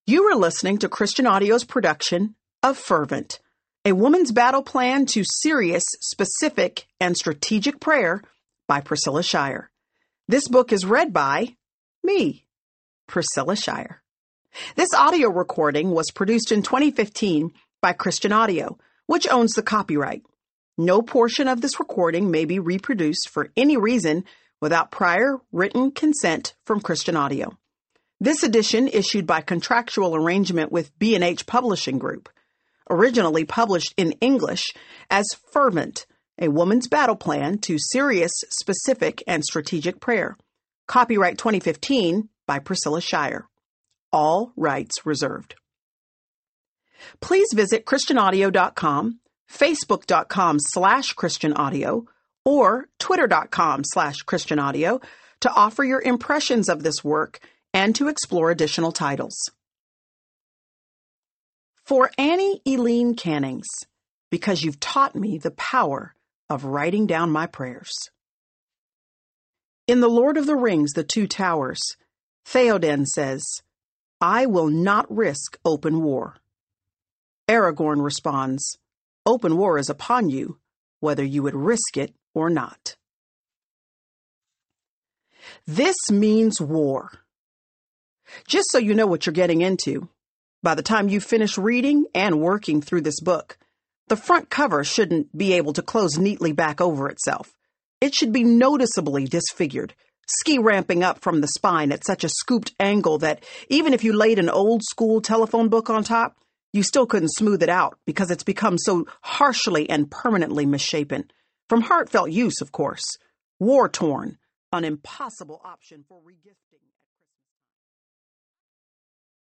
You are listening to Christian Audio's production of Fervent, a woman's battle plan to serious, specific, and strategic prayer by Priscilla Shirer. This book is read by me, Priscilla Shirer. This audio recording was produced in 2015 by Christian Audio, which owns the copyright. No portion of this recording may be reproduced for any reason without prior written consent from Christian Audio. This edition issued by contractual arrangement with B&H Publishing Group, originally published in English as Fervent, a woman's battle plan to serious, specific, and strategic prayer. Copyright 2015 by Priscilla Shirer. All rights reserved. Please visit ChristianAudio.com, Facebook.com/ChristianAudio, or Twitter.com/ChristianAudio to offer your impressions of this work and to explore additional titles. For Annie Eileen Cannings, because you've taught me the power of writing down my prayers. In The Lord of the Rings, The Two Towers, Theoden says, "I will not risk open war." Aragorn responds, "Open war is upon you, whether you would risk it or not." This means war. Just so you know what you're getting into, by the time you finish reading and working through this book, the front cover shouldn't be able to close neatly back over itself. It should be noticeably disfigured, ski ramping up from the spine at such a scooped angle that even if you laid an old-school telephone book on top, you still couldn't smooth it out because it's become so harshly and permanently misshapen. From heartfelt use, of course. War-torn, an impossible option for regifting.